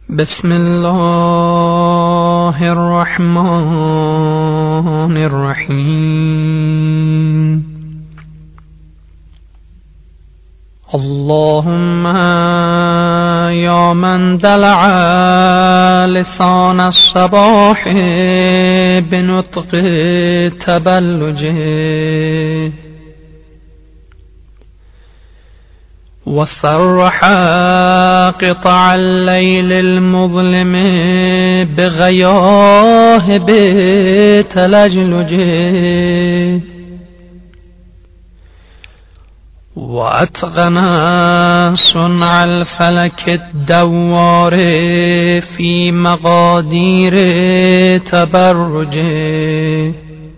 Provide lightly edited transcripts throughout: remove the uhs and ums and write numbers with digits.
بسم الله الرحمن الرحیم. اللهم یا من دلع لسان الصباح بنطق تبلجه وصرح قطع الليل المظلم بغياه بتلجلجه وأتقن صنع الفلك الدوار في مقادير تبرجه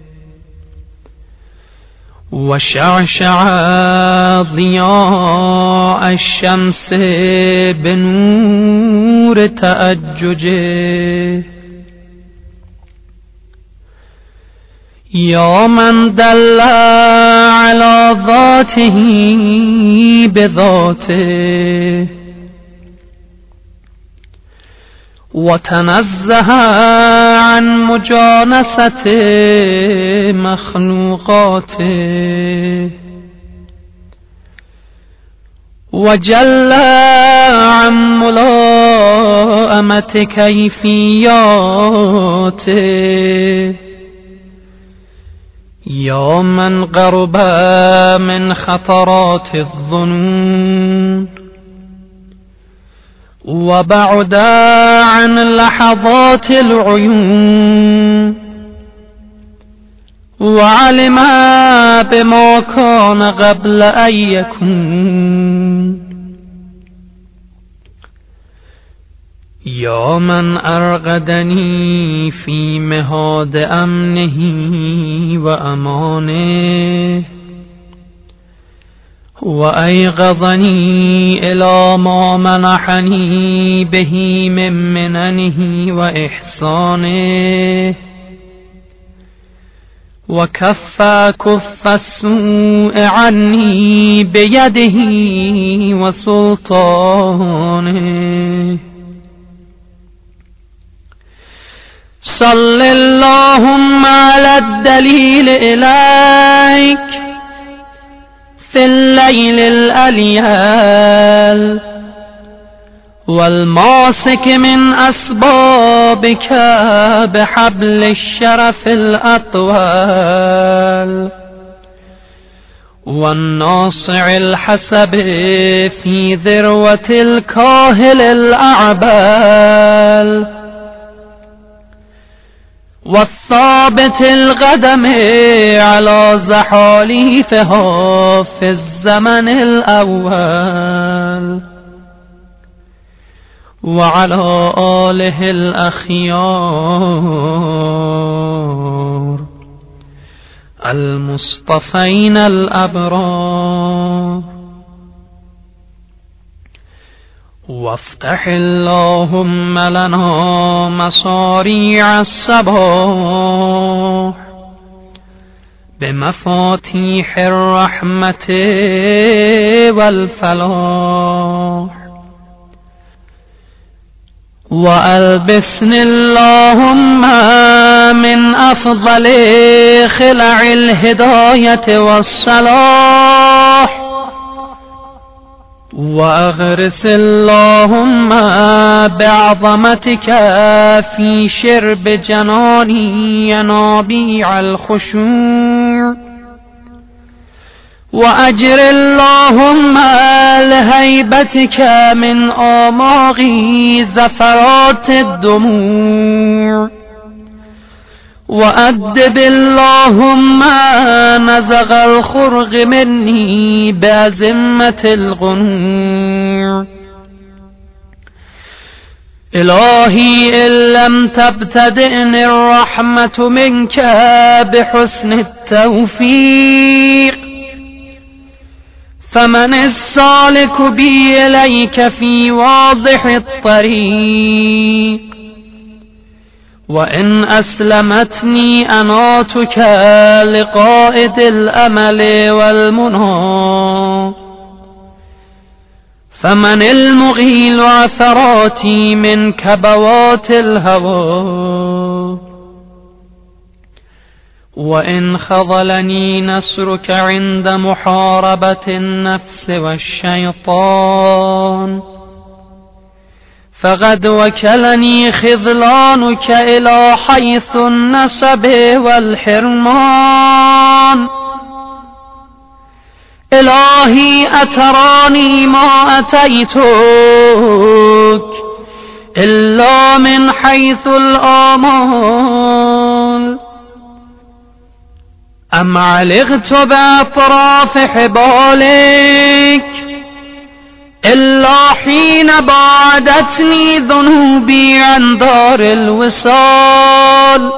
وشعشع ضياء الشمس بنور تأججه يا من دل على ذاته بذاته وتنزه عن مجانسة مخلوقاته وجل عن ملائمة كيفياته يا من قرب من خطرات الظنون وبعد عن لحظات العيون وعلم بما كان قبل أن يكون يا من أرغدني في مهاد أمنه وأمانه وأيقظني إلى ما منحني به من مننه وإحسانه وكف السوء عني بيده وسلطانه صل اللهم على الدليل إليك في الليل الأليال والماسك من أسبابك بحبل الشرف الأطوال والناصع الحسب في ذروة الكاهل الأعبال والثابت القدم على زحاليفها في الزمن الأول وعلى آله الأخيار المصطفين الأبرار وافتح اللهم لنا مصاريع الصباح بمفاتيح الرحمة والفلاح وألبسني اللهم من أفضل خلع الهداية والصلاح وأغرس اللهم بعظمتك في شرب جناني ينابيع الخشوع وأجر اللهم لهيبتك من آماغي زفرات الدموع وأدب اللهم نزغ الخرق مني بأزمة الغنوع إلهي إن لم تبتدئني الرحمة منك بحسن التوفيق فمن السالك بي إليك في واضح الطريق وإن أسلمتني أناتك لقائد الأمل والمنى فمن المغيل عثراتي من كبوات الهوى وإن خذلني نصرك عند محاربة النفس والشيطان فقد وكلني خذلانك إلى حيث النسب والحرمان إلهي أتراني ما أتيتك إلا من حيث الآمال أم علقت بأطراف حبالك إلا حين بعدتني ذنوبي عن دار الوصال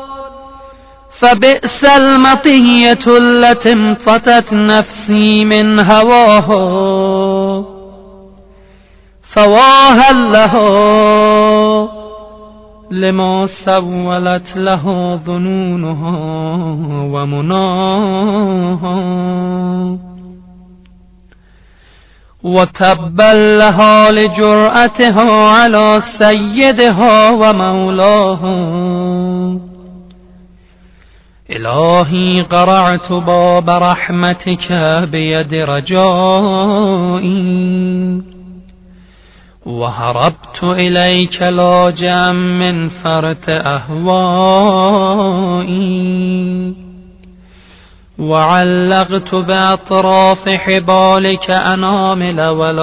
فبئس المطية التي امتطت نفسي من هواها فواها لها لما سولت له ظنونها ومناها وتبا لها لجرأتها على سيدها ومولاها إلهي قرعت باب رحمتك بيد رجائي وهربت إليك لاجئا من فرط أهوائي وعلقت بأطراف حبالك أنامل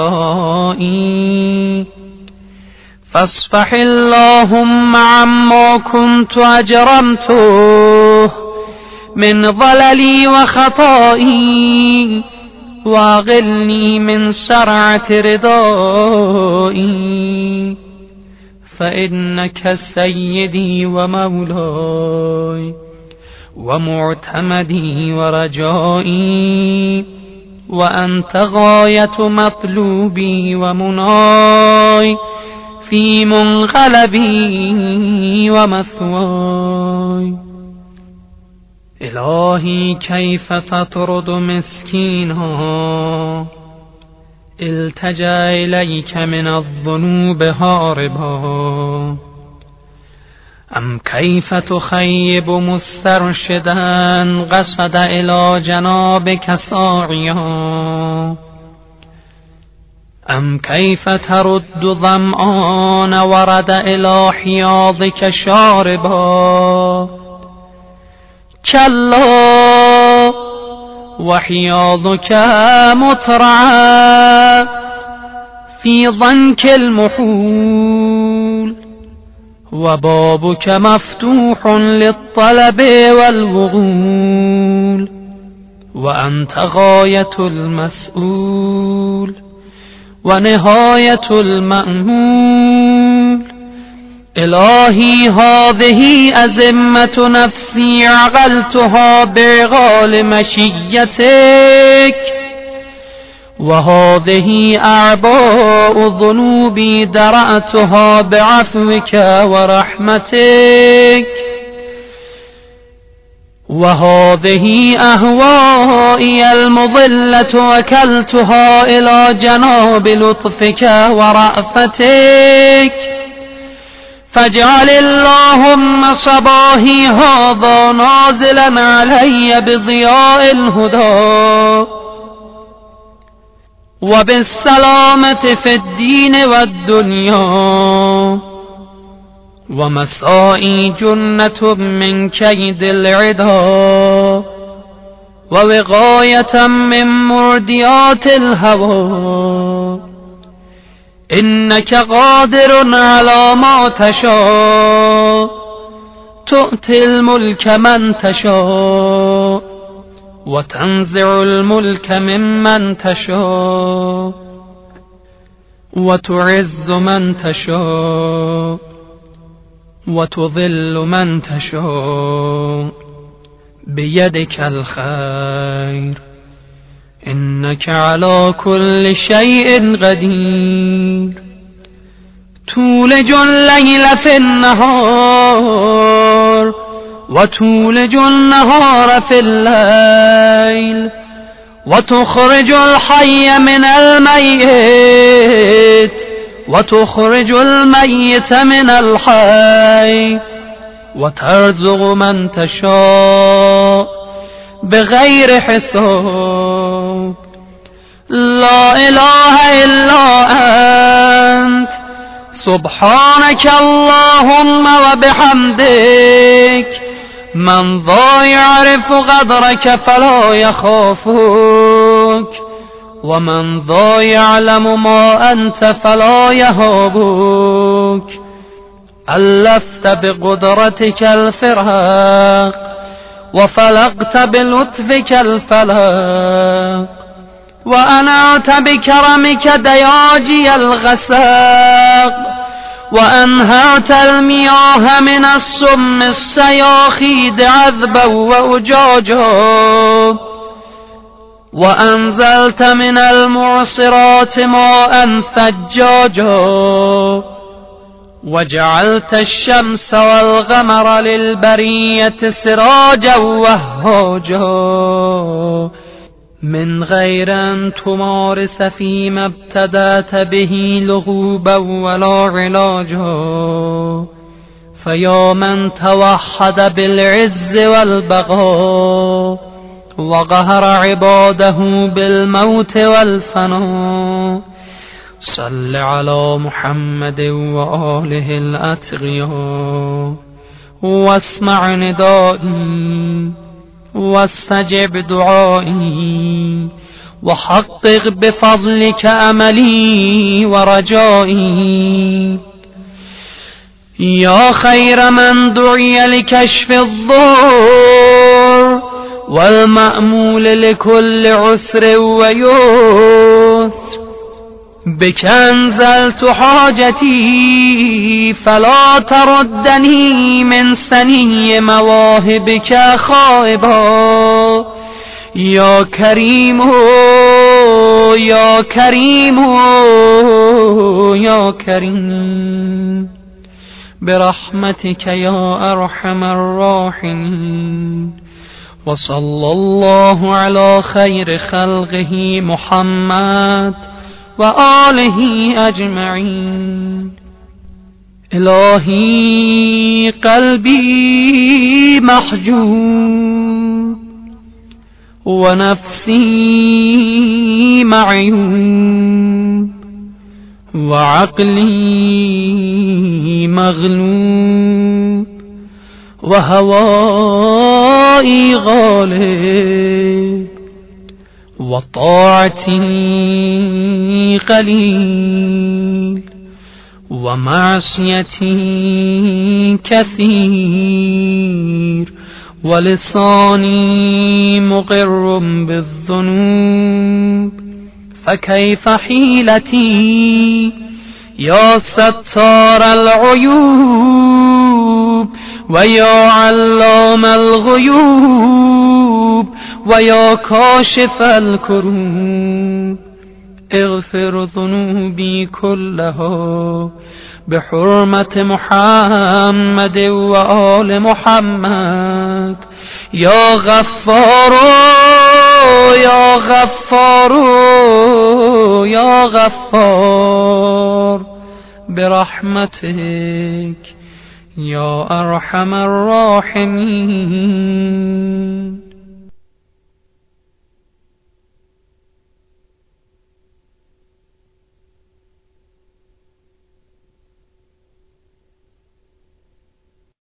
ولائي فاصفح اللهم عما كنت أجرمته من ضللي وخطائي واغلني من سرعة رضائي فإنك سيدي ومولاي ومعتمدي ورجائي وأنت غاية مطلوبي ومناي في منقلبي ومثواي إلهي كيف تطرد مسكينا التجأ إليك من الذنوب هاربا أم كيف تخيب مسترشدا قصد إلى جنابك ساعيا أم كيف ترد ظمآن ورد إلى حياضك شاربا كلا وحياضك مترعى في ضنك المحول وبابك مفتوح للطلب والوغول وأنت غاية المسؤول ونهاية المأمول إلهي هذه أزمة نفسي عقلتها بعقال مشيتك وهذه أعباء ذنوبي درأتها بعفوك ورحمتك وهذه أهوائي المضلة وكلتها إلى جناب لطفك ورأفتك فاجعل اللهم صباحي هذا نازلا علي بضياء الهدى وبالسلامة في الدين والدنيا ومسائي جنة من كيد العدا ووقاية من مرديات الهوى إنك قادر على ما تشاء تؤتي الملك من تشاء وتنزع الملك ممن تشاء وتعز من تشاء وتضل من تشاء بيدك الخير إنك على كل شيء قدير تولج الليل في النهار وتولج النهار في الليل وتخرج الحي من الميت وتخرج الميت من الحي وترزق من تشاء بغير حساب. لا إله إلا أنت سبحانك اللهم وبحمدك. من ذا يعرف قدرك فلا يخافك، ومن ذا يعلم ما أنت فلا يهابك. ألفت بقدرتك الفراق وفلقت بلطفك الفلاق، وأنعت بكرمك دياجي الغساق، وأنهرت المياه من السم السياخيد عذبا وأجاجا، وأنزلت من المعصرات ماء ثجاجا، وجعلت الشمس والقمر للبرية سراجا وهاجا، من غير أن تمارس فيما ابتدأت به لغوبا ولا علاجا. فيا من توحد بالعز والبقاء وقهر عباده بالموت والفناء، صل على محمد وآله الأتقياء، واسمع ندائي واستجب دعائي، وحقق بفضلك أملي ورجائي. يا خير من دعي لكشف الضر والمأمول لكل عسر ويسر، بك أنزلت حاجتي فلا تردني من سني مواهبك خائبا. يا كريم يا كريم يا كريم، برحمتك يا أرحم الراحمين. وصلى الله على خير خلقه محمد وآله أجمعين. إلهي قلبي محجوب ونفسي معيوب وعقلي مغلوب وهوائي غالب وطاعتي قليل ومعصيتي كثير ولساني مقر بالذنوب، فكيف حيلتي يا ستار العيوب ويا علام الغيوب ويا كاشف الكروب. اغفر ذنوبي كلها بحرمة محمد وآل محمد. يا غفار يا غفار يا غفار، برحمتك يا أرحم الراحمين.